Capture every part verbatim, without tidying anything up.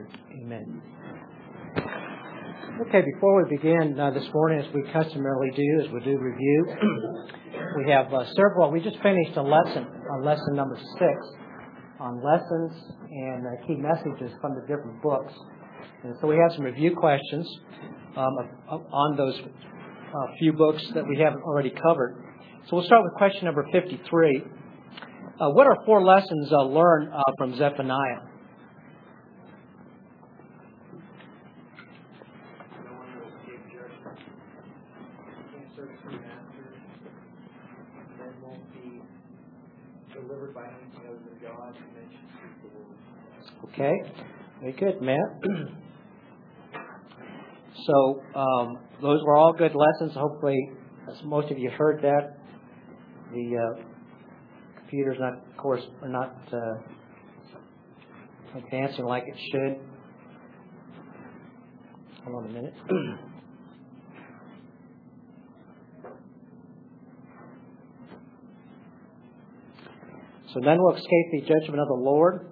Amen. Okay, before we begin uh, this morning, as we customarily do, as we do review, we have uh, several. We just finished a lesson on lesson number six on lessons and uh, key messages from the different books. And so we have some review questions um, of, of, on those uh, few books that we haven't already covered. So we'll start with question number fifty-three. Uh, what are four lessons uh, learned uh, from Zephaniah? Okay, very good, Matt. So um, those were all good lessons. Hopefully, as most of you heard that. The uh, computer's not, of course, are not uh, advancing like it should. Hold on a minute. So none will escape the judgment of the Lord.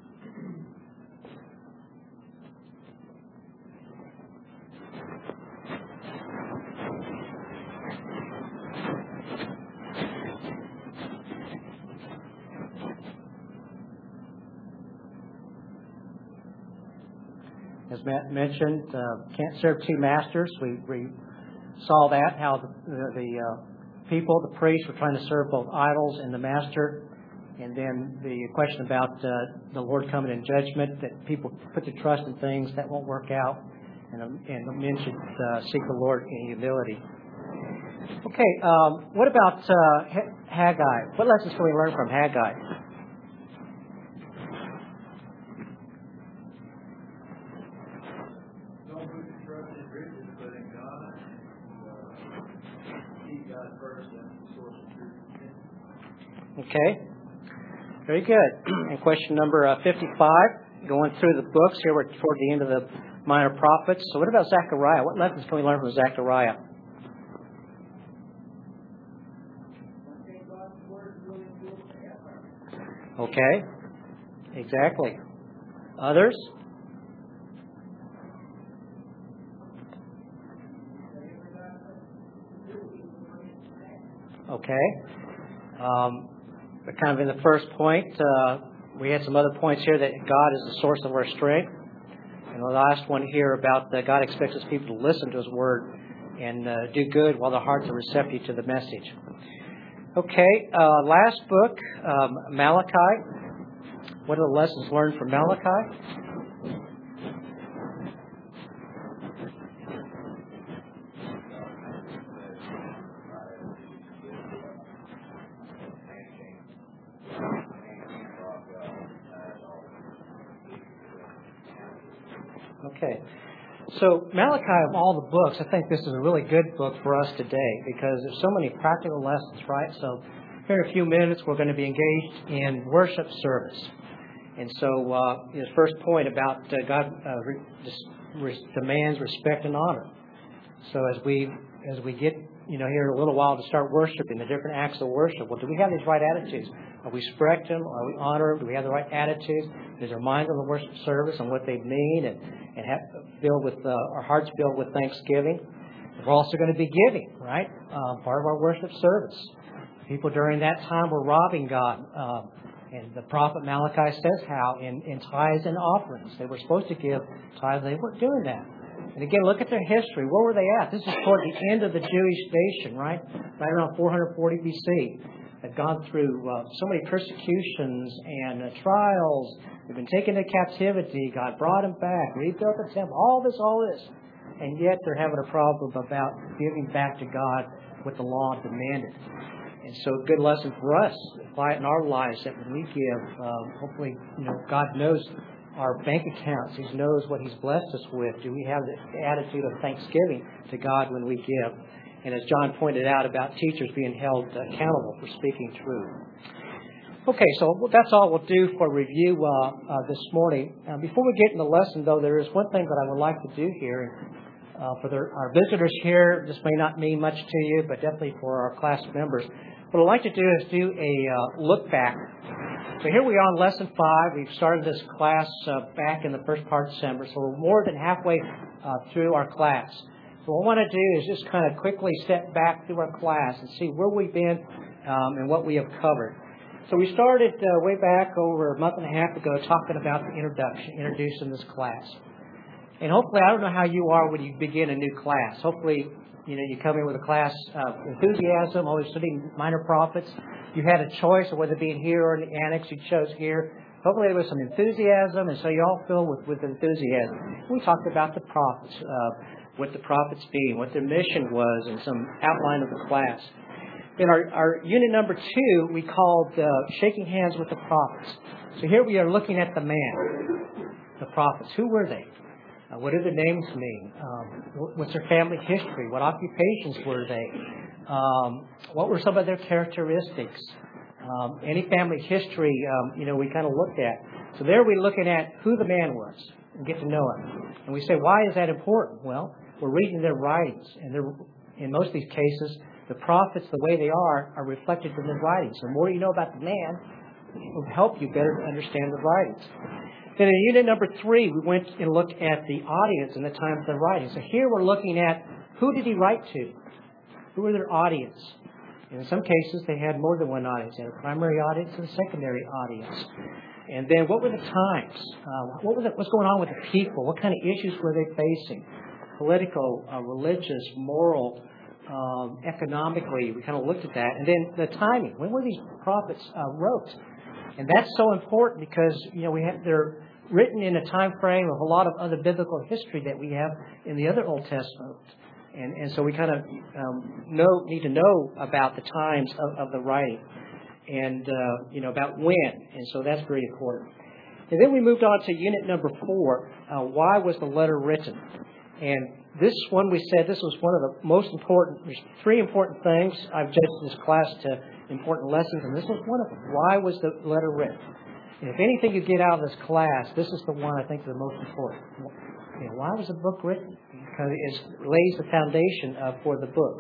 As Matt mentioned, uh, can't serve two masters. We, we saw that, how the, the, the uh, people, the priests, were trying to serve both idols and the master. And then the question about uh, the Lord coming in judgment, that people put their trust in things that won't work out. And, and mentioned uh, seek the Lord in humility. Okay, um, what about uh, Haggai? What lessons can we learn from Haggai? Okay, very good. And question number uh, fifty-five, going through the books here, we're toward the end of the minor prophets. So what about Zechariah? What lessons can we learn from Zechariah? Okay, exactly. Others? Okay. Um, But kind of in the first point, uh, we had some other points here that God is the source of our strength. And the last one here about uh, God expects His people to listen to His word and uh, do good while their hearts are receptive to the message. Okay, uh, last book, um, Malachi. What are the lessons learned from Malachi? Okay. So Malachi, of all the books, I think this is a really good book for us today because there's so many practical lessons, right? So here in a few minutes, we're going to be engaged in worship service. And so uh, his first point about uh, God uh, re- re- demands respect and honor. So as we as we get, you know, here in a little while to start worshiping, the different acts of worship, well, do we have these right attitudes? Are we respect Him? Are we honor Him? Do we have the right attitudes? Is our mind on the worship service and what they mean, and, and have filled with uh, our hearts filled with thanksgiving? We're also going to be giving, right? Uh, part of our worship service. People during that time were robbing God, uh, and the prophet Malachi says how in, in tithes and offerings they were supposed to give tithes. They weren't doing that. And again, look at their history. Where were they at? This is toward the end of the Jewish nation, right? Right around four hundred forty B C. They've gone through uh, so many persecutions and uh, trials. They've been taken into captivity. God brought them back, rebuilt the temple, all this, all this. And yet they're having a problem about giving back to God what the law demanded. And so a good lesson for us, apply it in our lives, that when we give, um, hopefully, you know, God knows our bank accounts. He knows what He's blessed us with. Do we have the attitude of thanksgiving to God when we give? And as John pointed out about teachers being held accountable for speaking truth. Okay, so that's all we'll do for review uh, uh, this morning. Uh, before we get in the lesson, though, there is one thing that I would like to do here. Uh, for the, our visitors here, this may not mean much to you, but definitely for our class members. What I'd like to do is do a uh, look back So here we are on lesson five. We've started this class uh, back in the first part of December, so we're more than halfway uh, through our class. So what I want to do is just kind of quickly step back through our class and see where we've been um, and what we have covered. So we started uh, way back over a month and a half ago talking about the introduction, introducing this class. And hopefully, I don't know how you are when you begin a new class. Hopefully, you know, you come in with a class of enthusiasm, always studying minor prophets. You had a choice of whether being here or in the annex. You chose here. Hopefully, there was some enthusiasm, and so you all fill with, with enthusiasm. We talked about the prophets, uh, what the prophets being, what their mission was, and some outline of the class. In our, our unit number two, we called uh, Shaking Hands with the Prophets. So here we are looking at the man, the prophets. Who were they? Uh, what do their names mean? Um, what's their family history? What occupations were they? Um, what were some of their characteristics? Um, any family history, um, you know, we kind of looked at. So there we're looking at who the man was and get to know him. And we say, why is that important? Well, we're reading their writings. And they're, in most of these cases, the prophets, the way they are, are reflected in their writings. The more you know about the man, it will help you better understand the writings. Then in unit number three, we went and looked at the audience and the time of the writing. So here we're looking at who did he write to? Who were their audience? And in some cases, they had more than one audience. They had a primary audience and a secondary audience. And then what were the times? Uh, what was it, what's going on with the people? What kind of issues were they facing? Political, uh, religious, moral, um, economically. We kind of looked at that. And then the timing. When were these prophets uh, wrote? And that's so important because, you know, we have, they're written in a time frame of a lot of other biblical history that we have in the other Old Testament. And, and so we kind of um, know, need to know about the times of, of the writing and, uh, you know, about when. And so that's very important. And then we moved on to unit number four. Uh, why was the letter written? And this one, we said this was one of the most important, there's three important things. I've judged this class to important lessons, and this was one of them. Why was the letter written? And if anything you get out of this class, this is the one I think is the most important. You know, why was the book written? Because it lays the foundation uh, for the book.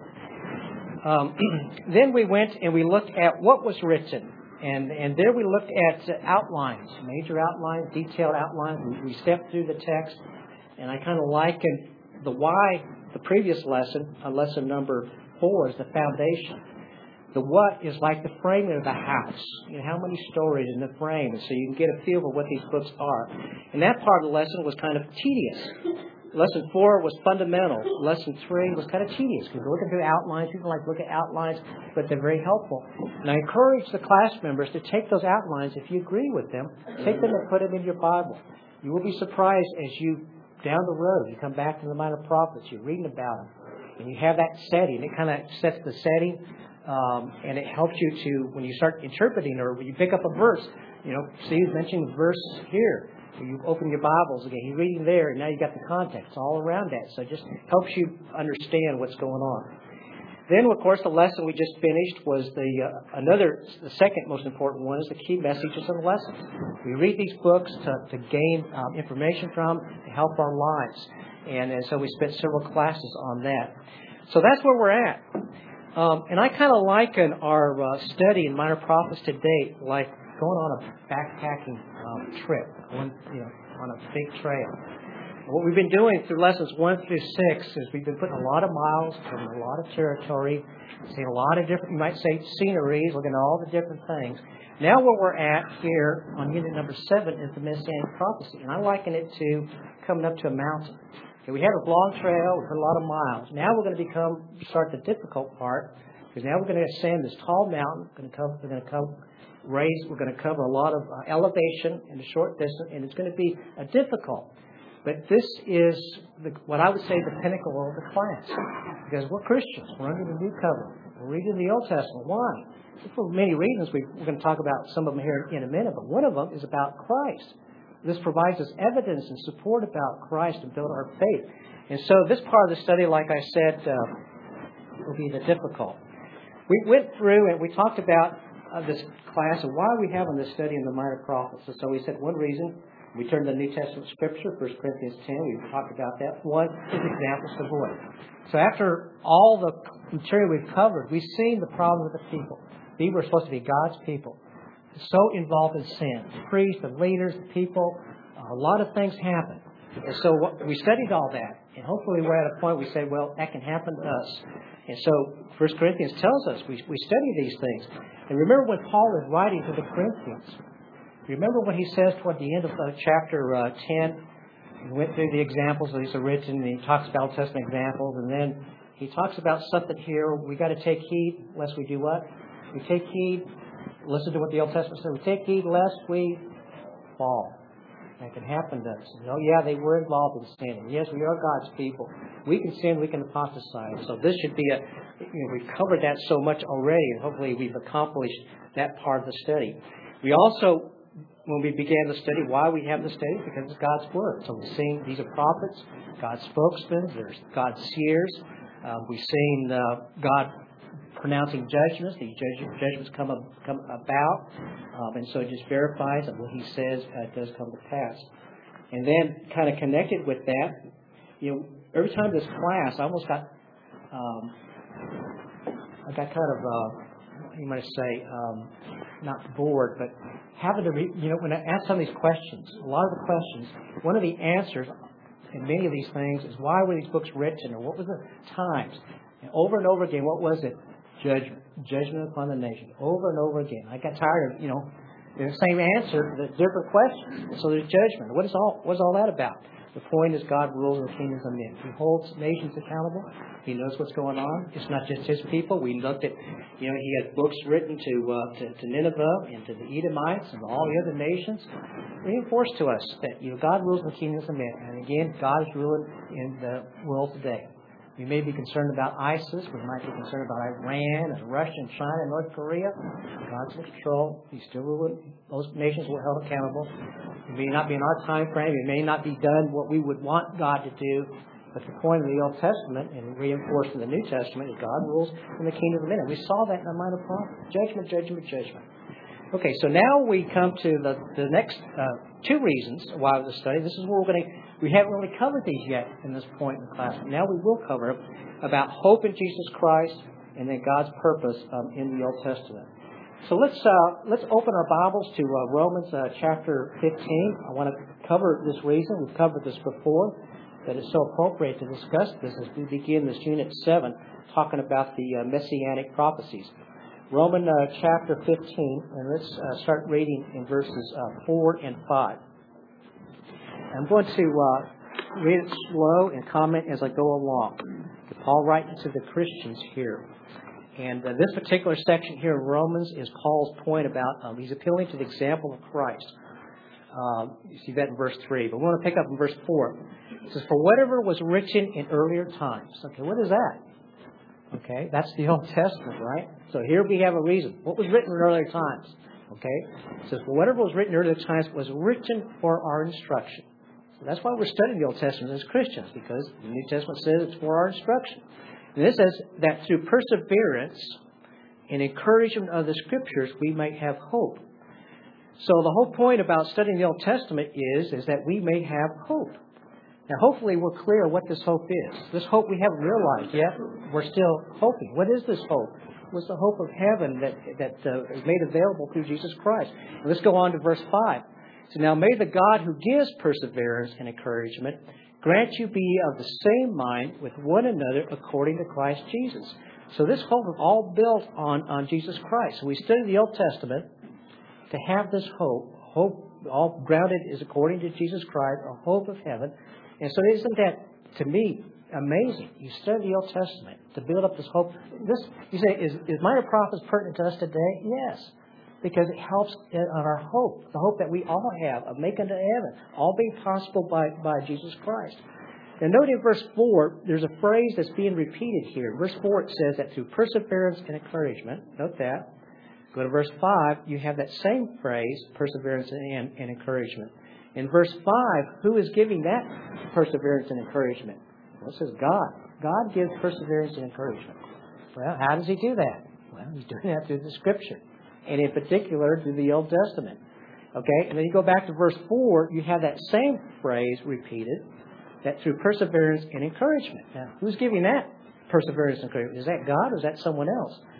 Um, then we went and we looked at what was written. And, and there we looked at uh, outlines, major outlines, detailed outlines. We, we stepped through the text. And I kind of likened the why, the previous lesson, uh, lesson number four, is the foundation. The what is like the framing of the house. You know, how many stories in the frame, and so you can get a feel for what these books are. And that part of the lesson was kind of tedious. Lesson four was fundamental. Lesson three was kind of tedious because we're looking through outlines. People like to look at outlines, but they're very helpful. And I encourage the class members to take those outlines, if you agree with them, take them and put them in your Bible. You will be surprised as you, down the road, you come back to the minor prophets, you're reading about them, and you have that setting. It kind of sets the setting. Um, and it helps you to, when you start interpreting or when you pick up a verse, you know, see he's mentioning the verse here. You open your Bibles again, you're reading there, and now you got the context all around that. So it just helps you understand what's going on. Then, of course, the lesson we just finished was the uh, another, the second most important one is the key messages of the lesson. We read these books to, to gain um, information from, to help our lives. And, and so we spent several classes on that. So that's where we're at. Um, and I kind of liken our uh, study in minor prophets to date like going on a backpacking um, trip, going, you know, on a big trail. And what we've been doing through lessons one through six is we've been putting a lot of miles, covering a lot of territory, seeing a lot of different, you might say, sceneries, looking at all the different things. Now where we're at here on unit number seven is the Messianic prophecy. And I liken it to coming up to a mountain. Okay, we had a long trail, we had a lot of miles. Now we're going to become start the difficult part, because now we're going to ascend this tall mountain. We're going to cover, we're going to cover, raise, we're going to cover a lot of uh, elevation in a short distance, and it's going to be a difficult. But this is the, what I would say the pinnacle of the class, because we're Christians. We're under the New Covenant. We're reading the Old Testament. Why? For many reasons. We, we're going to talk about some of them here in a minute, but one of them is about Christ. This provides us evidence and support about Christ to build our faith. And so this part of the study, like I said, uh, will be the difficult. We went through and we talked about uh, this class and why we have on this study in the minor prophets. And so we said one reason, we turned to the New Testament Scripture, First Corinthians ten. We talked about that. One is examples to avoid. So after all the material we've covered, we've seen the problem with the people. These were supposed to be God's people. so involved in sin. The priests, the leaders, the people, a lot of things happen. And so what, we studied all that. And hopefully we're at a point we say, well, that can happen to us. And so First Corinthians tells us we, we study these things. And remember when Paul is writing to the Corinthians. Remember what he says toward the end of uh, chapter uh, ten. He went through the examples that he's written, and he talks about Old Testament examples. And then he talks about something here. We got to take heed lest we do what? We take heed. Listen to what the Old Testament says. We take heed lest we fall. That can happen to us. Oh, yeah, they were involved in sin. And yes, we are God's people. We can sin, we can apostatize. So this should be a, you know, we've covered that so much already, and hopefully we've accomplished that part of the study. We also, when we began the study, why we have the study? Because it's God's Word. So we've seen these are prophets, God's spokesmen, there's God's seers. Uh, we've seen uh, God pronouncing judgments. These judg- judgments come, ab- come about. Um, and so it just verifies that what he says uh, does come to pass. And then kind of connected with that, you know, every time this class, I almost got, um, I got kind of, uh, you might say, um, not bored, but having to, re- you know, when I ask some of these questions, a lot of the questions, one of the answers in many of these things is why were these books written, or what was the times? And over and over again, what was it? Judgment. Judgment upon the nation. Over and over again. I got tired of, you know, the same answer, the different questions. So there's judgment. What is all what is all that about? The point is God rules the kingdoms of men. He holds nations accountable. He knows what's going on. It's not just his people. We looked at, you know, he had books written to uh, to, to Nineveh and to the Edomites and all the other nations. Reinforced to us that, you know, God rules the kingdoms of men. And again, God is ruling in the world today. We may be concerned about ISIS. We might be concerned about Iran and Russia and China and North Korea. God's in control. He's still ruling. Those nations will be held accountable. It may not be in our time frame. It may not be done what we would want God to do. But the point of the Old Testament and reinforced in the New Testament is God rules in the kingdom of men. And we saw that in the minor prophets. Judgment, judgment, judgment. Okay, so now we come to the, the next uh, two reasons why the study. This is where we're going to, we haven't really covered these yet in this point in the class. But now we will cover about hope in Jesus Christ and then God's purpose um, in the Old Testament. So let's uh, let's open our Bibles to uh, Romans uh, chapter fifteen. I want to cover this reason. We've covered this before, that it's so appropriate to discuss this as we begin this Unit seven, talking about the uh, Messianic prophecies. Romans uh, chapter fifteen, and let's uh, start reading in verses uh, four and five. I'm going to uh, read it slow and comment as I go along. Paul writing to the Christians here. And uh, this particular section here in Romans is Paul's point about, um, he's appealing to the example of Christ. Um, you see that in verse three. But we want to pick up in verse four. It says, for whatever was written in earlier times. Okay, what is that? Okay, that's the Old Testament, right? So here we have a reason. What was written in earlier times? Okay, it says, well, whatever was written in earlier times was written for our instruction. So that's why we're studying the Old Testament as Christians, because the New Testament says it's for our instruction. And this says that through perseverance and encouragement of the Scriptures, we may have hope. So the whole point about studying the Old Testament is, is that we may have hope. Now, hopefully we're clear what this hope is. This hope we haven't realized yet. We're still hoping. What is this hope? It was the hope of heaven that, that uh, is made available through Jesus Christ. And let's go on to verse five. So now may the God who gives perseverance and encouragement grant you be of the same mind with one another according to Christ Jesus. So this hope is all built on, on Jesus Christ. So we study the Old Testament to have this hope. Hope all grounded is according to Jesus Christ, a hope of heaven. And so isn't that, to me, amazing? You study the Old Testament to build up this hope. This, you say, is, is minor prophets pertinent to us today? Yes. Because it helps on our hope, the hope that we all have of making it to heaven, all being possible by, by Jesus Christ. And note in verse four, there's a phrase that's being repeated here. In verse four, it says that through perseverance and encouragement, note that. Go to verse five, you have that same phrase, perseverance and, and encouragement. In verse five, who is giving that perseverance and encouragement? Well, it says God. God gives perseverance and encouragement. Well, how does He do that? Well, He's doing that through the Scripture, and in particular through the Old Testament. Okay, and then you go back to verse four, you have that same phrase repeated, that through perseverance and encouragement. Now, who's giving that perseverance and encouragement? Is that God or is that someone else?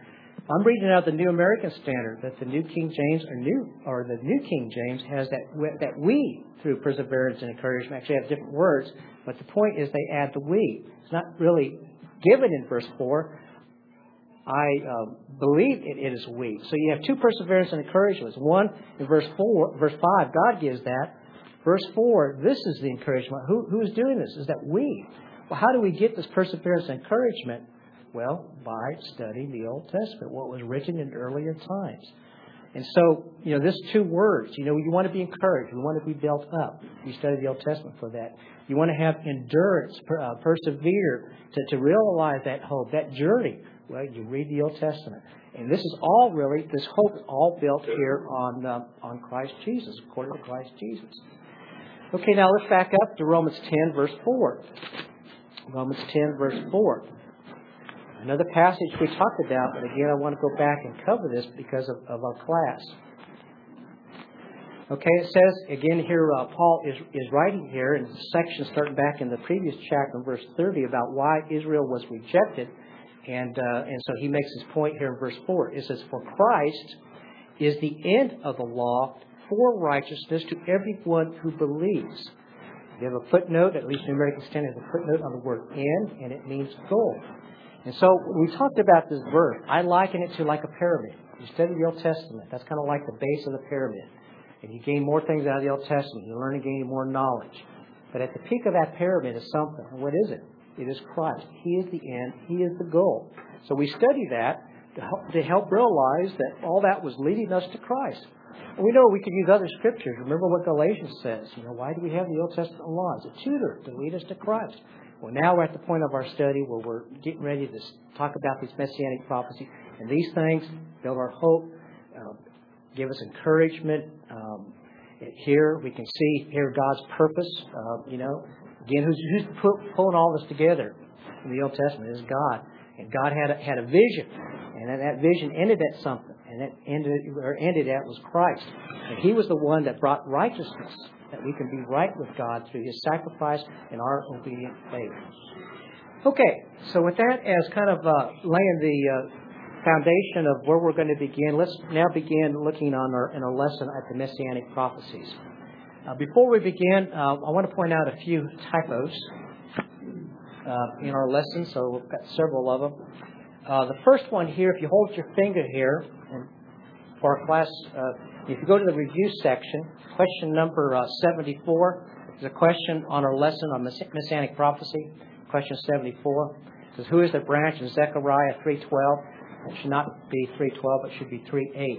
I'm reading out the New American Standard that the New King James or New or the New King James has that we, that we through perseverance and encouragement actually have different words, but the point is they add the we. It's not really given in verse four. I uh, believe it, it is we. So you have two perseverance and encouragements. One in verse four, verse five, God gives that. Verse four, this is the encouragement. Who who is doing this? Is that we? Well, how do we get this perseverance and encouragement? Well, by studying the Old Testament, what was written in earlier times. And so, you know, this two words, you know, you want to be encouraged. You want to be built up. You study the Old Testament for that. You want to have endurance, per, uh, persevere, to, to realize that hope, that journey. Well, you read the Old Testament. And this is all really, this hope is all built here on uh, on Christ Jesus, according to Christ Jesus. Okay, now let's back up to Romans ten, verse four. Romans ten, verse four. Another passage we talked about, but again, I want to go back and cover this because of, of our class. Okay, it says, again here, uh, Paul is, is writing here in the section starting back in the previous chapter, verse thirty, about why Israel was rejected. And, uh, and so he makes his point here in verse four. It says, for Christ is the end of the law for righteousness to everyone who believes. You have a footnote, at least New American Standard has a footnote on the word end, and it means goal. And so we talked about this verse. I liken it to like a pyramid. You study the Old Testament. That's kind of like the base of the pyramid. And you gain more things out of the Old Testament. You learn and gain more knowledge. But at the peak of that pyramid is something. And what is it? It is Christ. He is the end. He is the goal. So we study that to help, to help realize that all that was leading us to Christ. And we know we could use other scriptures. Remember what Galatians says. You know, why do we have the Old Testament law? It's a tutor to lead us to Christ. Well, now we're at the point of our study where we're getting ready to talk about these messianic prophecies. And these things build our hope, uh, give us encouragement. Um, here we can see here God's purpose. Uh, you know, again, who's, who's put, pulling all this together in the Old Testament? It is God. And God had a, had a vision. And then that vision ended at something. And that ended, or ended at was Christ. And He was the one that brought righteousness, that we can be right with God through His sacrifice and our obedient faith. Okay, so with that as kind of uh, laying the uh, foundation of where we're going to begin, let's now begin looking on our in our lesson at the Messianic prophecies. Uh, before we begin, uh, I want to point out a few typos uh, in our lesson, so we've got several of them. Uh, the first one here, if you hold your finger here, and for our class, uh, if you go to the review section, question number uh, seventy-four is a question on our lesson on Messianic prophecy. Question seventy-four says, "Who is the branch?" in Zechariah three twelve. It should not be three twelve; it should be three eight.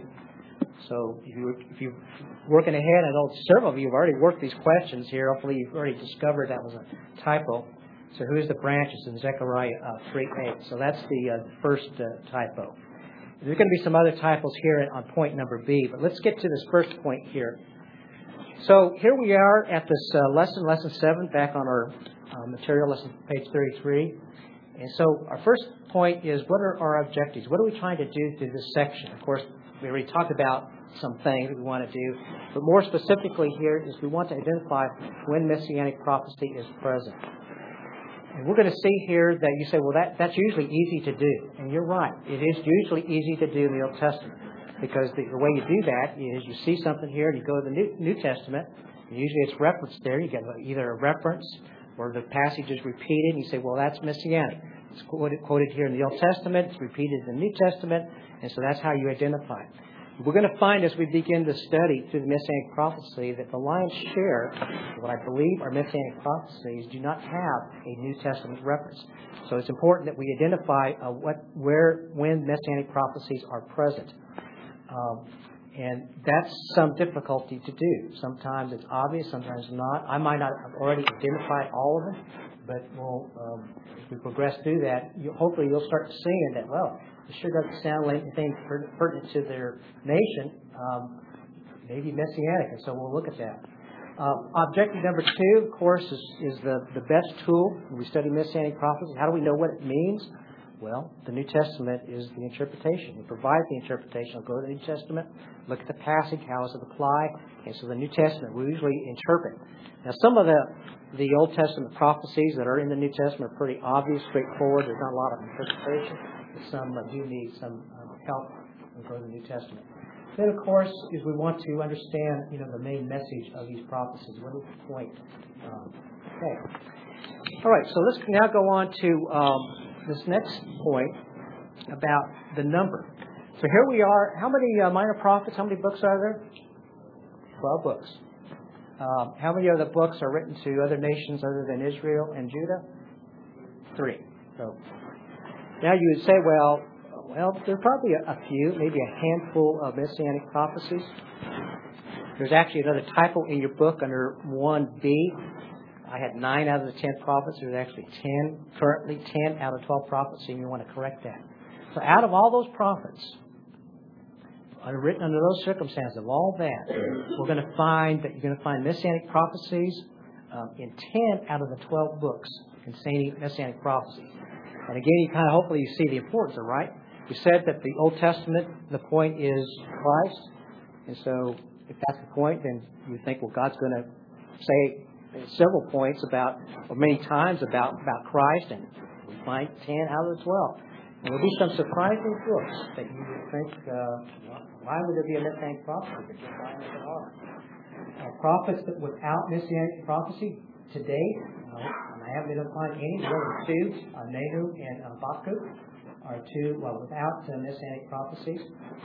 So if you if you're working ahead, I know several of you have already worked these questions here. Hopefully, you've already discovered that was a typo. So who is the branches in Zechariah uh, three eight? So that's the uh, first uh, typo. There's going to be some other typos here on point number B, but let's get to this first point here. So here we are at this uh, lesson, lesson seven, back on our uh, material, lesson page thirty-three. And so our first point is, what are our objectives? What are we trying to do through this section? Of course, we already talked about some things that we want to do, but more specifically here is we want to identify when Messianic prophecy is present. And we're going to see here that you say, well, that, that's usually easy to do. And you're right. It is usually easy to do in the Old Testament. Because the, the way you do that is you see something here and you go to the New, New Testament. And usually it's referenced there. You get either a reference or the passage is repeated. And you say, well, that's Messianic. It's quoted, quoted here in the Old Testament. It's repeated in the New Testament. And so that's how you identify it. We're going to find as we begin to study through the Messianic prophecy that the lion's share, what I believe are Messianic prophecies, do not have a New Testament reference. So it's important that we identify uh, what, where, when Messianic prophecies are present. Um, and that's some difficulty to do. Sometimes it's obvious, sometimes not. I might not have already identified all of them, but we'll, um, as we progress through that, you, hopefully you'll start seeing that, well, it sure doesn't sound like anything pertinent to their nation, um, maybe Messianic, and so we'll look at that. Uh, objective number two, of course, is, is the, the best tool when we study Messianic prophecy. How do we know what it means? Well, the New Testament is the interpretation. It provides the interpretation. We'll go to the New Testament, look at the passage, how does it apply, and so the New Testament we usually interpret. Now, some of the the Old Testament prophecies that are in the New Testament are pretty obvious, straightforward. There's not a lot of interpretation. Some uh, do need some uh, help when we go to the New Testament. Then, of course, is we want to understand, you know, the main message of these prophecies. What is the point? Um, okay. All right, so let's now go on to um, this next point about the number. So here we are. How many uh, minor prophets, how many books are there? Twelve books. Um, how many other books are written to other nations other than Israel and Judah? Three. So now you would say, well, well, there are probably a, a few, maybe a handful of messianic prophecies. There's actually another typo in your book under one B. I had nine out of the ten prophets. There's actually ten, currently ten out of twelve prophets, and you want to correct that. So out of all those prophets, written under those circumstances, of all that, we're going to find that you're going to find messianic prophecies um, in ten out of the twelve books containing messianic prophecies. And again, you kind of hopefully you see the importance of it, right? We said that the Old Testament, the point is Christ. And so if that's the point, then you think, well, God's going to say several points about, or many times about, about Christ, and we find ten out of the twelve. And there'll be some surprising books that you would think, uh, why would there be a messianic prophecy? But you'll find that there are. Uh, prophets that without messianic prophecy to date, uh, and I haven't been able to find any, there are two, uh, Nahum and uh, Habakkuk are two well, without uh, messianic prophecies.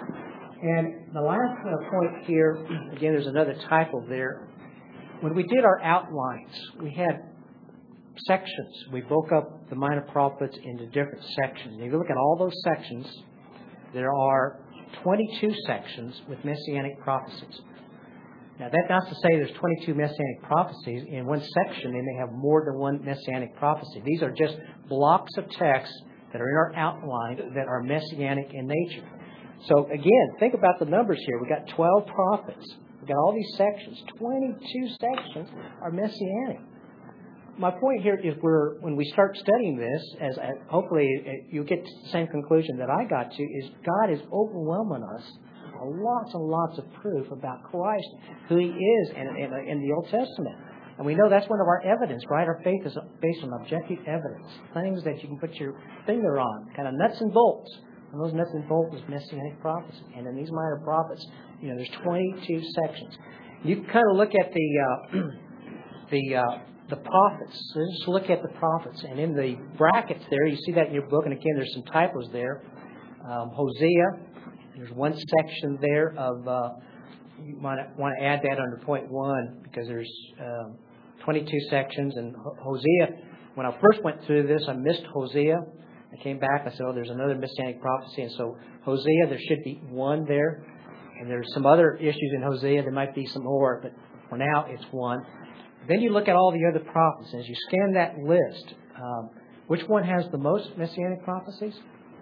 And the last uh, point here, again, there's another typo there. When we did our outlines, we had sections. We broke up the minor prophets into different sections. And if you look at all those sections, there are twenty-two sections with messianic prophecies. Now, that's not to say there's twenty-two messianic prophecies. In one section, they may have more than one messianic prophecy. These are just blocks of text that are in our outline that are messianic in nature. So, again, think about the numbers here. We've got twelve prophets. We've got all these sections. twenty-two sections are messianic. My point here is we're, when we start studying this, as uh, hopefully you'll get to the same conclusion that I got to, is God is overwhelming us with lots and lots of proof about Christ, who He is in, in, in the Old Testament. And we know that's one of our evidence, right? Our faith is based on objective evidence, things that you can put your finger on, kind of nuts and bolts. And those nuts and bolts is messianic prophecy. And in these minor prophets, you know, there's twenty-two sections. You can kind of look at the uh, the uh, the prophets. So just look at the prophets. And in the brackets there, you see that in your book. And again, there's some typos there. Um, Hosea, there's one section there of, uh, you might want to add that under point one because there's um, twenty-two sections. And Hosea, when I first went through this, I missed Hosea. I came back, I said, oh, there's another messianic prophecy. And so Hosea, there should be one there. And there's some other issues in Hosea. There might be some more, but for now, it's one. Then you look at all the other prophets. And as you scan that list, um, which one has the most messianic prophecies?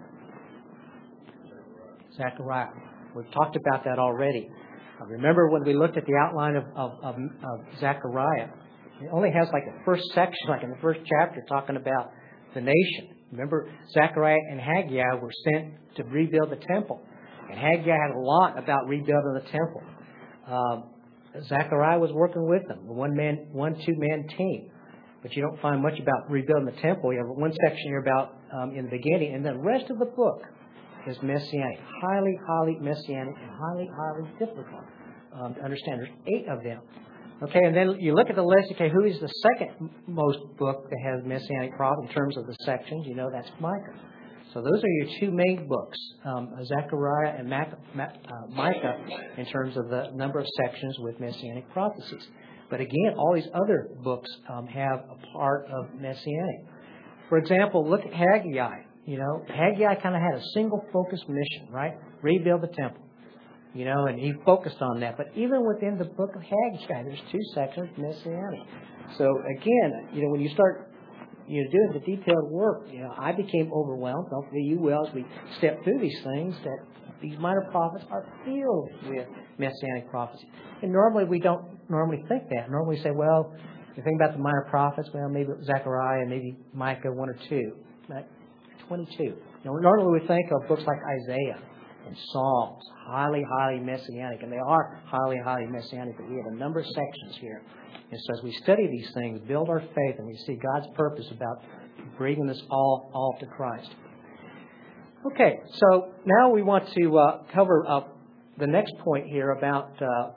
Zechariah. We've talked about that already. Uh, remember when we looked at the outline of, of, of, of Zechariah, it only has like a first section, like in the first chapter, talking about the nation. Remember, Zechariah and Haggai were sent to rebuild the temple. And Haggai had a lot about rebuilding the temple. Um, Zechariah was working with them, a one-man, one, two-man team. But you don't find much about rebuilding the temple. You have one section here about um, in the beginning, and the rest of the book is messianic, highly, highly messianic, and highly, highly difficult um, to understand. There's eight of them. Okay, and then you look at the list. Okay, who is the second most book that has messianic prophet in terms of the sections? You know, that's Micah. So those are your two main books, um, Zechariah and Mac, Mac, uh, Micah, in terms of the number of sections with messianic prophecies. But again, all these other books um, have a part of messianic. For example, look at Haggai. You know, Haggai kind of had a single focused mission, right? Rebuild the temple. You know, and he focused on that. But even within the book of Haggai, there's two sections messianic. So again, you know, when you start, you know, doing the detailed work, you know, I became overwhelmed. Hopefully you will as we step through these things, that these minor prophets are filled with messianic prophecy. And normally we don't normally think that. Normally we say, well, you think about the minor prophets, well, maybe Zechariah, maybe Micah, one or two. But twenty-two. You know, normally we think of books like Isaiah and Psalms, highly, highly messianic. And they are highly, highly messianic. But we have a number of sections here. And so as we study these things, build our faith, and we see God's purpose about bringing us all, all to Christ. Okay, so now we want to uh, cover uh, the next point here about uh,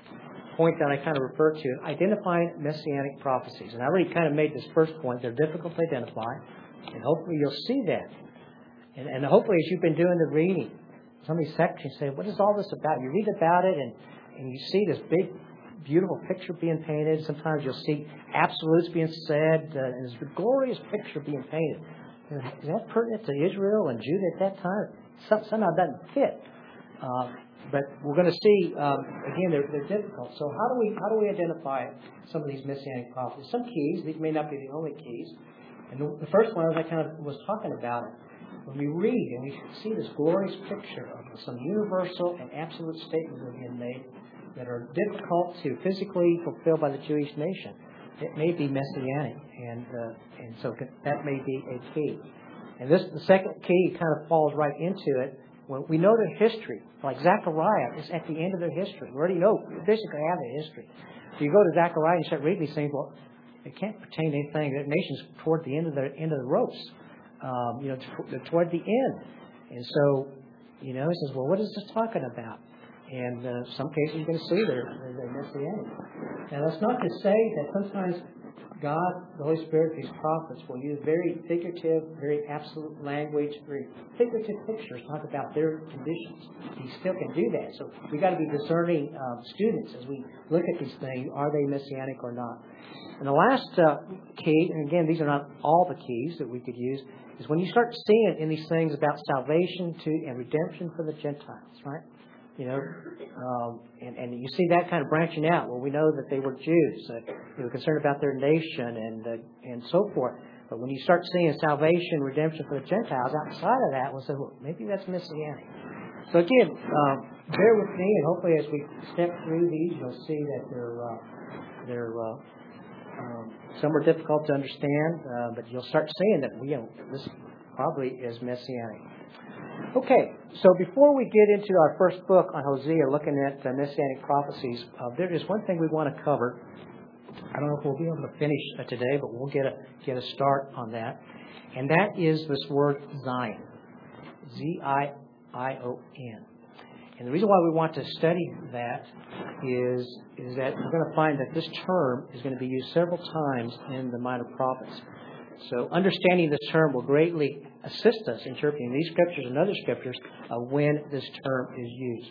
point that I kind of referred to, identifying messianic prophecies. And I already kind of made this first point. They're difficult to identify, and hopefully you'll see that. And, and hopefully as you've been doing the reading, some of these sections say, what is all this about? You read about it, and, and you see this big, beautiful picture being painted. Sometimes you'll see absolutes being said, uh, and there's a glorious picture being painted. Is that pertinent to Israel and Judah at that time? Some, somehow it doesn't fit. Uh, but we're going to see, um, again, they're, they're difficult. So how do we how do we identify some of these messianic prophecies? Some keys. These may not be the only keys. And the, the first one, as I kind of was talking about it, when we read and we see this glorious picture of some universal and absolute statements that are being made that are difficult to physically fulfill by the Jewish nation, it may be messianic, and uh, and so that may be a key. And this, the second key, kind of falls right into it. When we know their history, like Zechariah is at the end of their history. We already know, we basically have their history. So you go to Zechariah and you start reading these things. Well, it can't pertain to anything. The nation's toward the end of the end of the ropes, um, you know, t- toward the end. And so, you know, he says, well, what is this talking about? And uh, some cases you're going to see they're, they're messianic. Now, that's not to say that sometimes God, the Holy Spirit, these prophets will use very figurative, very absolute language, very figurative pictures, talk about their conditions. He still can do that. So we've got to be discerning uh, students as we look at these things. Are they messianic or not? And the last uh, key, and again, these are not all the keys that we could use, is when you start seeing in these things about salvation to and redemption for the Gentiles, right? You know, um, and, and you see that kind of branching out. Well, we know that they were Jews. Uh, they were concerned about their nation and uh, and so forth. But when you start seeing salvation, redemption for the Gentiles outside of that, we'll say, well, maybe that's messianic. So again, um, bear with me, and hopefully as we step through these, you'll see that they're uh, they're uh, um, some are difficult to understand, uh, but you'll start seeing that you know this probably is messianic. Okay, so before we get into our first book on Hosea, looking at uh, messianic prophecies, uh, there is one thing we want to cover. I don't know if we'll be able to finish uh, today, but we'll get a get a start on that. And that is this word Zion, Z I I O N. And the reason why we want to study that is is that we're going to find that this term is going to be used several times in the Minor Prophets. So understanding this term will greatly assist us interpreting these scriptures and other scriptures uh, when this term is used.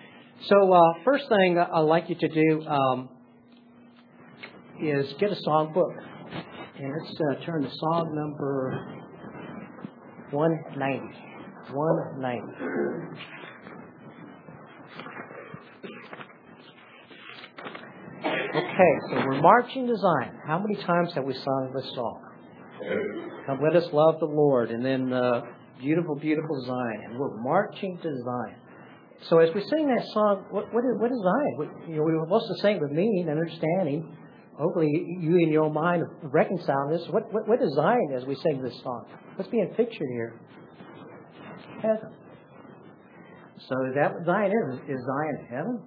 So uh, first thing I'd like you to do um, is get a song book. And let's uh, turn to song number one ninety. one ninety. Okay, so we're marching to Zion. How many times have we sung this song? Come, let us love the Lord, and then uh, beautiful, beautiful Zion, and we're marching to Zion. So as we sing that song, what, what, is, what is Zion? What, you know, we were supposed to sing with meaning and understanding. Hopefully, you in your own mind reconcile this. What, what, what is Zion as we sing this song? What's being pictured here? Heaven. So is that what Zion is? Is Zion heaven?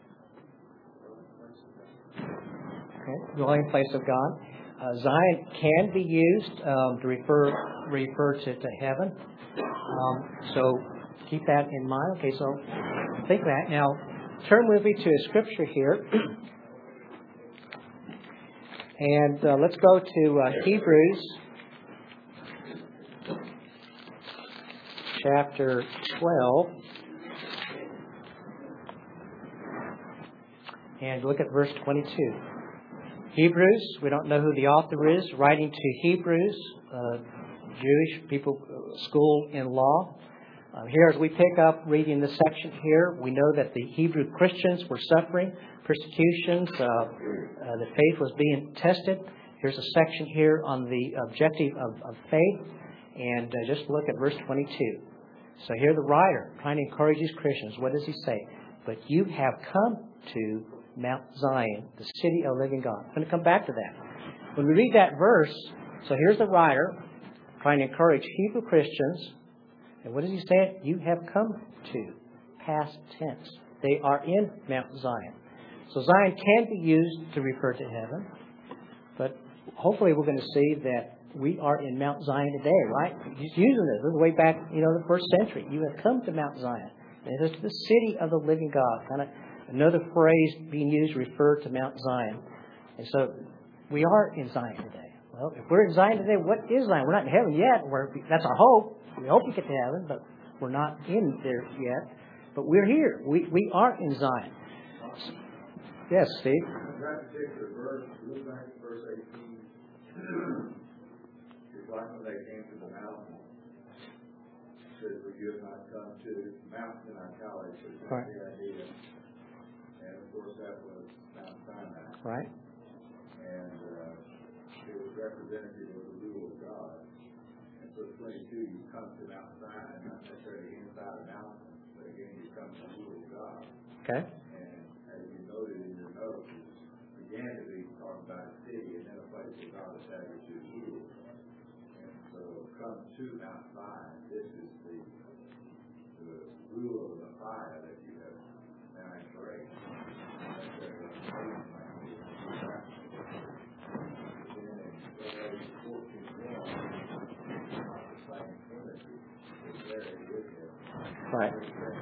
Okay, dwelling place of God. Uh, Zion can be used um, to refer refer to, to heaven. Um, so keep that in mind. Okay, so think that. Now, turn with me to a scripture here. And uh, let's go to uh, Hebrews chapter twelve. And look at verse twenty-two. Hebrews, we don't know who the author is, writing to Hebrews, uh, Jewish people, uh, school in law. Uh, here, as we pick up reading this section here, we know that the Hebrew Christians were suffering persecutions. Uh, uh, the faith was being tested. Here's a section here on the objective of, of faith. And uh, just look at verse twenty-two. So here the writer, trying to encourage these Christians, what does he say? But you have come to Mount Zion, the city of the living God. I'm going to come back to that. When we read that verse, so here's the writer trying to encourage Hebrew Christians. And what does he say? You have come to, past tense. They are in Mount Zion. So Zion can be used to refer to heaven. But hopefully we're going to see that we are in Mount Zion today, right? He's using this. This is way back, you know, the first century. You have come to Mount Zion. And it is the city of the living God. Kind of another phrase being used to refer to Mount Zion. And so we are in Zion today. Well, if we're in Zion today, what is Zion? We're not in heaven yet. We're, that's our hope. We hope we get to heaven, but we're not in there yet. But we're here. We we are in Zion. Yes, Steve? That particular verse, look back at verse eighteen. It's like when they came to the mountain. It says, "For you have not come to the mountain in italics." So that's right. the idea. And of course, that was Mount Sinai. Right. And uh, it was representative of the rule of God. And so, twenty-two, you come to Mount Sinai, not necessarily inside a mountain, but again, you come to the rule of God. Okay. Noted in your notes, it began to be talking about a city and then a place where God established his rule. And so, come to Mount Zion. This is the, the rule of the Messiah that you have now embraced. Right.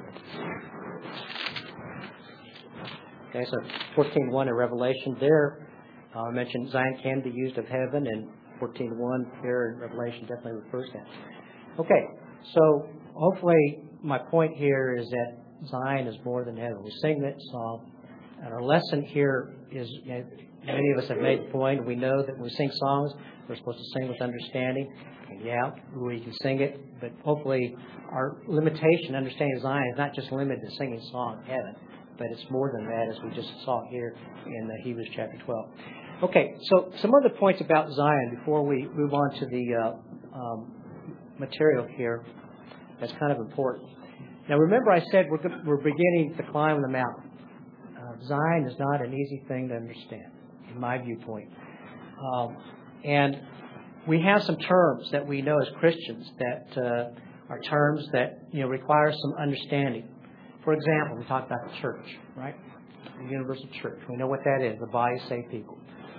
Okay, so fourteen one in Revelation there, uh, I mentioned Zion can be used of heaven, and fourteen one here in Revelation definitely refers to that. Okay, so hopefully my point here is that Zion is more than heaven. We sing that song, and our lesson here is, you know, many of us have made the point, we know that when we sing songs, we're supposed to sing with understanding. And yeah, we can sing it, but hopefully our limitation, understanding Zion, is not just limited to singing a song of heaven, but it's more than that, as we just saw here in uh, Hebrews chapter twelve. Okay, so some other points about Zion before we move on to the uh, um, material here that's kind of important. Now, remember I said we're, we're beginning to climb the mountain. Uh, Zion is not an easy thing to understand, in my viewpoint. Um, and we have some terms that we know as Christians that uh, are terms that, you know, require some understanding. For example, we talk about the church, right? The universal church. We know what that is, the body of saved people.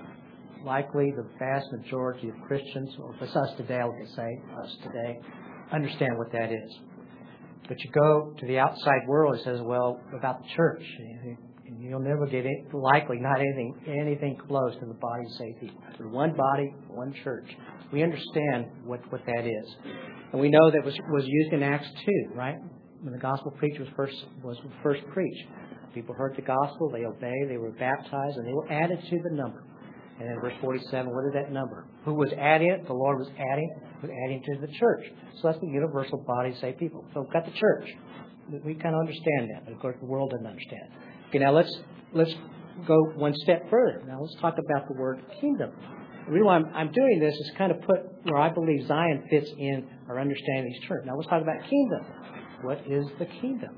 Likely the vast majority of Christians, or if it's us today, I would say us today, understand what that is. But you go to the outside world, it says, well, about the church, and you'll never get it, likely not anything anything close to the body of saved people. There's one body, one church. We understand what, what that is. And we know that was was used in Acts two, right? When the gospel preach was first was first preached. People heard the gospel, they obeyed, they were baptized, and they were added to the number. And in verse forty-seven, what is that number? Who was adding it? The Lord was adding, was adding to the church. So that's the universal body of saved people. So we've got the church. We kind of understand that, but of course the world doesn't understand. Okay, now let's let's go one step further. Now let's talk about the word kingdom. The reason why I'm, I'm doing this is kind of put where I believe Zion fits in our understanding of these terms. Now let's talk about kingdom. What is the kingdom?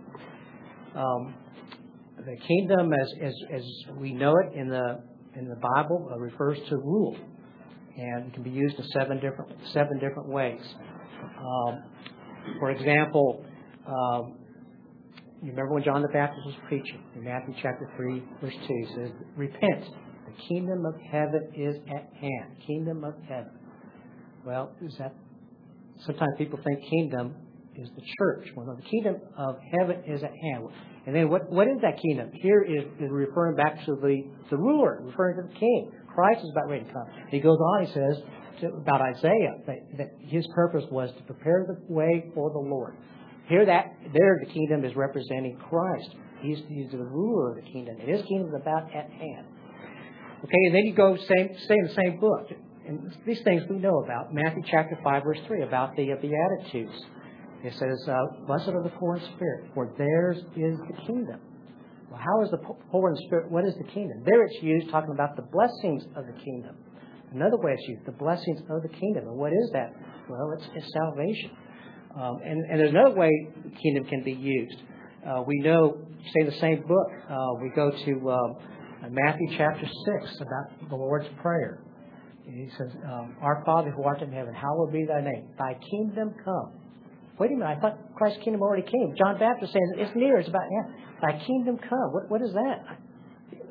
Um, the kingdom, as, as as we know it in the in the Bible, uh, refers to rule, and it can be used in seven different seven different ways. Um, for example, um, you remember when John the Baptist was preaching in Matthew chapter three, verse two, he says, "Repent, the kingdom of heaven is at hand." Kingdom of heaven. Well, is that sometimes people think kingdom is the church. Well, no, the kingdom of heaven is at hand. And then what, what is that kingdom? Here is, is referring back to the, the ruler, referring to the king. Christ is about ready to come. He goes on, he says to, about Isaiah, that, that his purpose was to prepare the way for the Lord. Here, that there, the kingdom is representing Christ. He's, he's the ruler of the kingdom, and his kingdom is about at hand. Okay, and then you go same, stay in the same book. And these things we know about. Matthew chapter five, verse three, about the uh, Beatitudes. It says, uh, "Blessed are the poor in spirit, for theirs is the kingdom." Well, how is the poor in spirit? What is the kingdom? There it's used talking about the blessings of the kingdom. Another way it's used, the blessings of the kingdom. And what is that? Well, it's, it's salvation. Um, and, and there's another way the kingdom can be used. Uh, we know, say the same book, uh, we go to um, Matthew chapter six about the Lord's Prayer. And he says, um, "Our Father who art in heaven, hallowed be thy name. Thy kingdom come." Wait a minute, I thought Christ's kingdom already came. John Baptist saying it's near, it's about, yeah, thy kingdom come. What, what is that?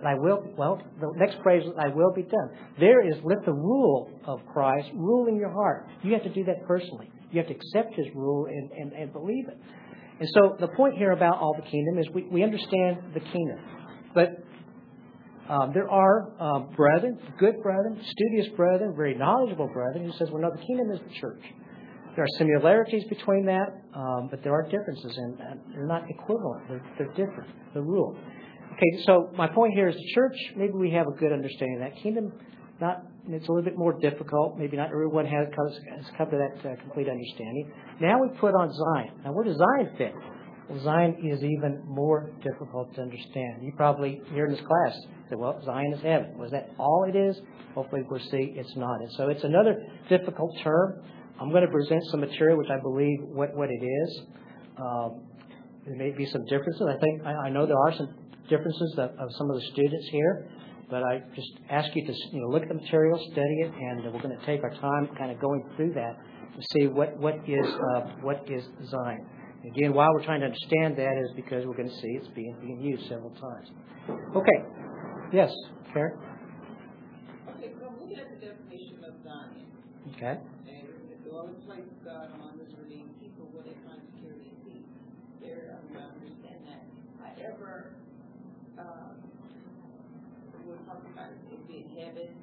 thy will, well, the next phrase, thy will be done. There is, let the rule of Christ rule in your heart. You have to do that personally. You have to accept His rule and, and, and believe it. And so the point here about all the kingdom is we, we understand the kingdom. But um, there are um, brethren, good brethren, studious brethren, very knowledgeable brethren who says, well, no, the kingdom is the church. There are similarities between that, um, but there are differences, and, and they're not equivalent. They're, they're different, the rule. Okay, so my point here is the church, maybe we have a good understanding of that. Kingdom, not, it's a little bit more difficult. Maybe not everyone has, has come to that uh, complete understanding. Now we put on Zion. Now, where does Zion fit? Well, Zion is even more difficult to understand. You probably, here in this class, said, well, Zion is heaven. Was that all it is? Hopefully we'll see it's not. And so it's another difficult term. I'm going to present some material which I believe what, what it is. Um, there may be some differences. I think I, I know there are some differences of, of some of the students here, but I just ask you to you know look at the material, study it, and we're going to take our time kind of going through that to see what what is uh, what is Zion. Again, why we're trying to understand that is because we're going to see it's being being used several times. Okay. Yes, Karen. Okay, so look at the definition of Zion. Okay. Dwelling place of God among His redeemed people where they find security and peace. There, um, I understand that. However, uh, we're talking about it being heaven.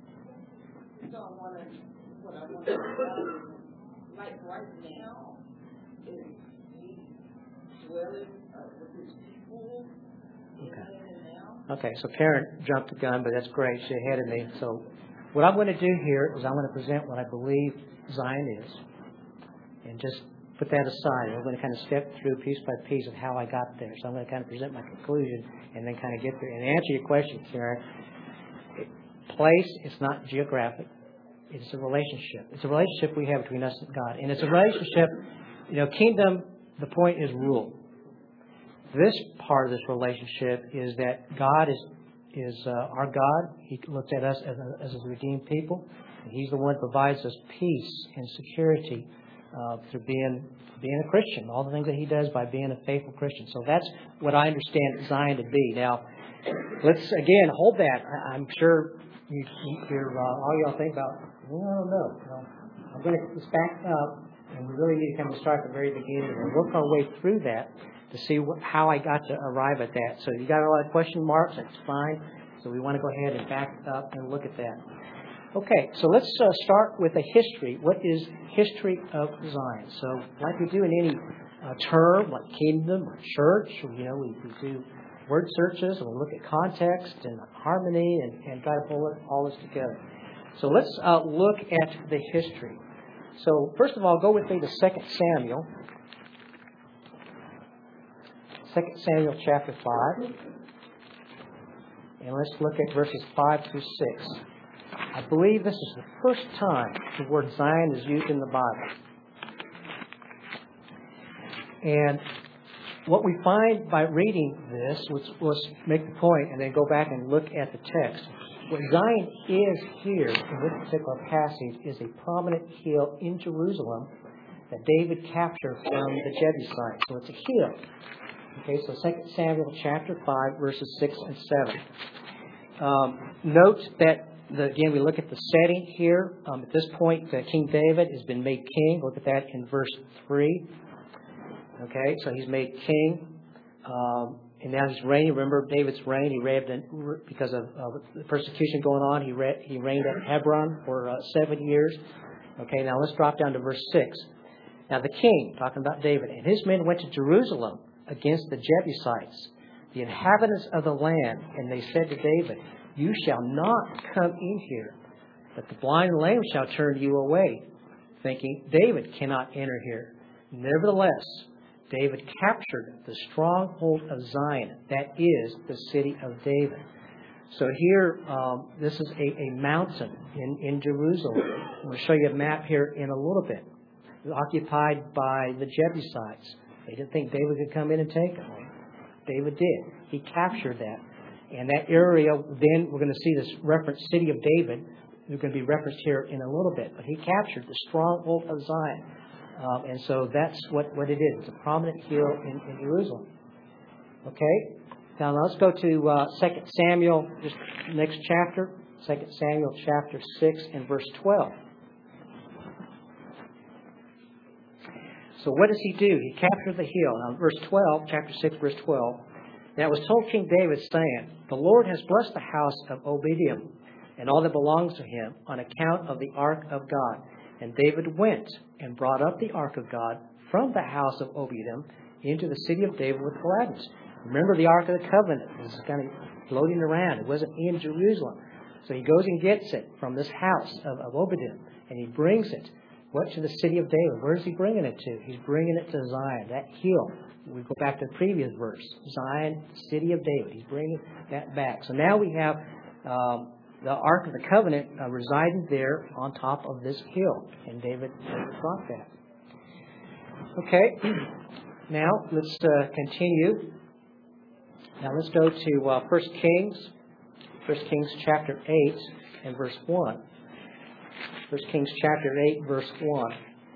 So I want to, what I want to know is, like right now, is He dwelling uh, with His people in Okay. heaven now? Okay, so Karen jumped the gun, but that's great. She ahead of me. So what I'm going to do here is I'm going to present what I believe Zion is, and just put that aside. We're going to kind of step through piece by piece of how I got there. So I'm going to kind of present my conclusion and then kind of get there. And answer your question, Karen, place is not geographic. It's a relationship. It's a relationship we have between us and God. And it's a relationship, you know, kingdom, the point is rule. This part of this relationship is that God is is uh, our God. He looks at us as a, as a redeemed people. And He's the one who provides us peace and security uh, through being being a Christian. All the things that He does by being a faithful Christian. So that's what I understand Zion to be. Now, let's again hold that. I, I'm sure you, you're, uh, all y'all think about. Well, I don't know. You know I'm going to just back up, and we really need to kind of start at the very beginning and work our way through that to see what, how I got to arrive at that. So you got a lot of question marks. That's fine. So we want to go ahead and back up and look at that. Okay, so let's uh, start with a history. What is history of Zion? So like we do in any uh, term, like kingdom or church, or, you know, we, we do word searches and we look at context and harmony and, and try to pull it, all this together. So let's uh, look at the history. So first of all, go with me to Second Samuel. Second Samuel chapter five. And let's look at verses five through six. I believe this is the first time the word Zion is used in the Bible. And what we find by reading this, let's, let's make the point and then go back and look at the text. What Zion is here in this particular passage is a prominent hill in Jerusalem that David captured from the Jebusites. So it's a hill. Okay, so Second Samuel chapter five, verses six and seven. Um, note that, the, again, we look at the setting here. Um, at this point, uh, King David has been made king. Look at that in verse three. Okay, so he's made king. Um, and now he's reigning. Remember David's reign. He reigned in, because of uh, the persecution going on. He, re, he reigned at Hebron for uh, seven years. Okay, now let's drop down to verse six. Now the king, talking about David, and his men went to Jerusalem against the Jebusites, the inhabitants of the land, and they said to David, you shall not come in here, but the blind and lame shall turn you away, thinking, David cannot enter here. Nevertheless, David captured the stronghold of Zion, that is the city of David. So here, um, this is a, a mountain in, in Jerusalem. I'm going to show you a map here in a little bit. It was occupied by the Jebusites. They didn't think David could come in and take it. David did. He captured that. And that area, then we're going to see this reference, city of David. It's going to be referenced here in a little bit. But he captured the stronghold of Zion. Um, and so that's what, what it is. It's a prominent hill in, in Jerusalem. Okay? Now let's go to uh, Second Samuel, just next chapter. Second Samuel chapter six and verse twelve. So what does he do? He captures the hill. Now verse twelve, chapter six, verse twelve. Now it was told King David, saying, The Lord has blessed the house of Obed-Edom and all that belongs to him on account of the ark of God. And David went and brought up the ark of God from the house of Obed-Edom into the city of David with gladness. Remember, the ark of the covenant was kind of floating around. It wasn't in Jerusalem. So he goes and gets it from this house of, of Obed-Edom, and he brings it, what, to the city of David. Where is he bringing it to? He's bringing it to Zion, that hill. We go back to the previous verse. Zion, city of David. He's bringing that back. So now we have um, the Ark of the Covenant uh, residing there on top of this hill. And David brought that. Okay. Now let's uh, continue. Now let's go to uh, First Kings. First Kings chapter eight and verse one. First Kings chapter eight, verse one.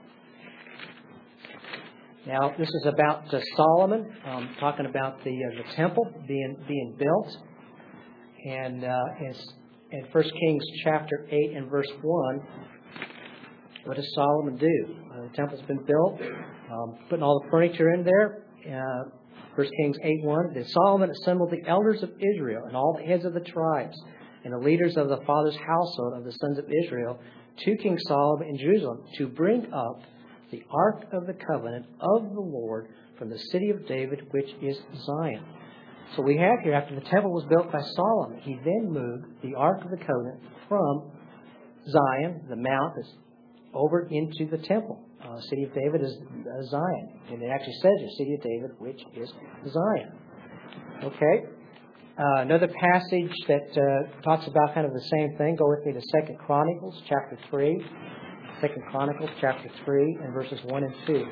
Now, this is about uh, Solomon, um, talking about the uh, the temple being being built. And uh, in, in First Kings chapter eight and verse one, what does Solomon do? Uh, the temple's been built, um, putting all the furniture in there. Uh, First Kings eight one, then Solomon assembled the elders of Israel and all the heads of the tribes and the leaders of the father's household of the sons of Israel to King Solomon in Jerusalem to bring up the ark of the covenant of the Lord from the city of David, which is Zion. So we have here, after the temple was built by Solomon, he then moved the ark of the covenant from Zion, the mount, over into the temple. Uh, the city of David is uh, Zion. And it actually says the city of David, which is Zion. Okay. Uh, another passage that uh, talks about kind of the same thing. Go with me to Second Chronicles chapter three. Second Chronicles chapter three and verses one and two.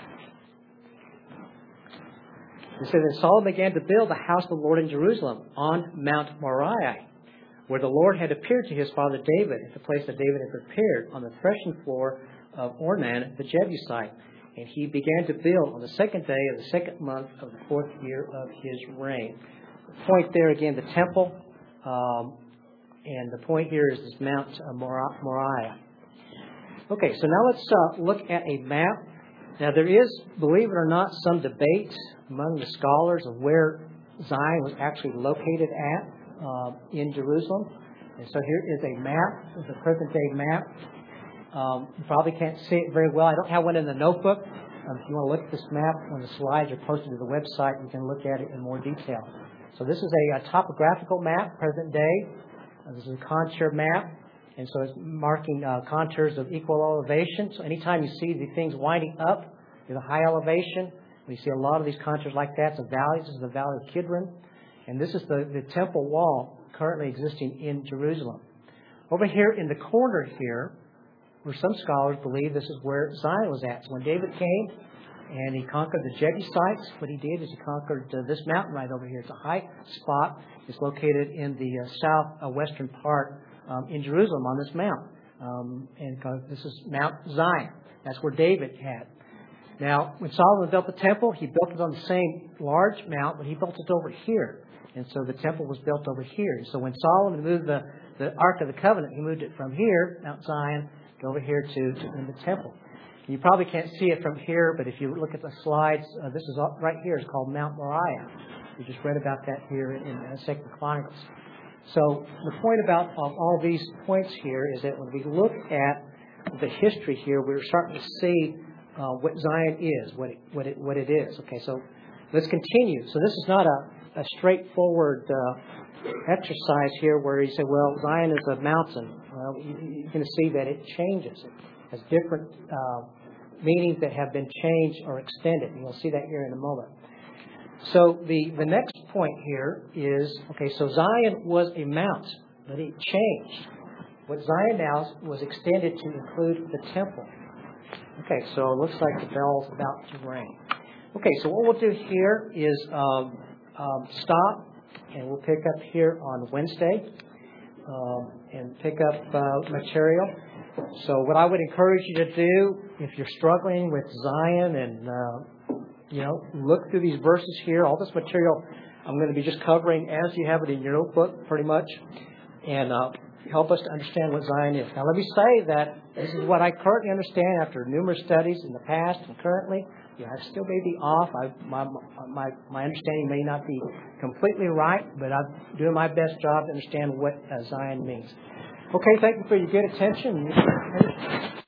It says, And Solomon began to build the house of the Lord in Jerusalem on Mount Moriah, where the Lord had appeared to his father David at the place that David had prepared on the threshing floor of Ornan the Jebusite. And he began to build on the second day of the second month of the fourth year of his reign. The point there again, the temple, um, and the point here is this Mount uh, Moriah. Okay, so now let's uh, look at a map. Now there is, believe it or not, some debate among the scholars of where Zion was actually located at uh, in Jerusalem. And so here is a map, it's a present day map. Um, you probably can't see it very well. I don't have one in the notebook. Um, if you want to look at this map, when the slides are posted to the website, you can look at it in more detail. So this is a, a topographical map, present day. Uh, this is a contour map. And so it's marking uh, contours of equal elevation. So anytime you see the things winding up in a high elevation, we see a lot of these contours like that. It's a valley. This is the Valley of Kidron. And this is the, the temple wall currently existing in Jerusalem. Over here in the corner here, where some scholars believe this is where Zion was at. So when David came and he conquered the Jebusites, what he did is he conquered uh, this mountain right over here. It's a high spot. It's located in the uh, southwestern part um, in Jerusalem on this mount. Um, and this is Mount Zion. That's where David had. Now, when Solomon built the temple, he built it on the same large mount, but he built it over here. And so the temple was built over here. So when Solomon moved the, the Ark of the Covenant, he moved it from here, Mount Zion, over here to, to in the temple. You probably can't see it from here, but if you look at the slides, uh, this is all, right here is called Mount Moriah. We just read about that here in, in uh, Second Chronicles. So the point about uh, all these points here is that when we look at the history here, we're starting to see uh, what Zion is, what it, what it what it is. Okay, so let's continue. So this is not a, a straightforward uh, exercise here where you say, well, Zion is a mountain. Well, you, you're going to see that it changes. It has different uh, meanings that have been changed or extended. And you'll see that here in a moment. So the, the next point here is, okay, so Zion was a mount, but it changed. What Zion now was extended to include the temple. Okay, so it looks like the bell's about to ring. Okay, so what we'll do here is um, um, stop, and we'll pick up here on Wednesday. Um, and pick up uh, material. So what I would encourage you to do, if you're struggling with Zion and, uh, you know, look through these verses here. All this material I'm going to be just covering as you have it in your notebook, pretty much, and uh, help us to understand what Zion is. Now, let me say that this is what I currently understand after numerous studies in the past and currently. Yeah, I still may be off. I, my, my, my understanding may not be completely right, but I'm doing my best job to understand what uh, Zion means. Okay, thank you for your good attention.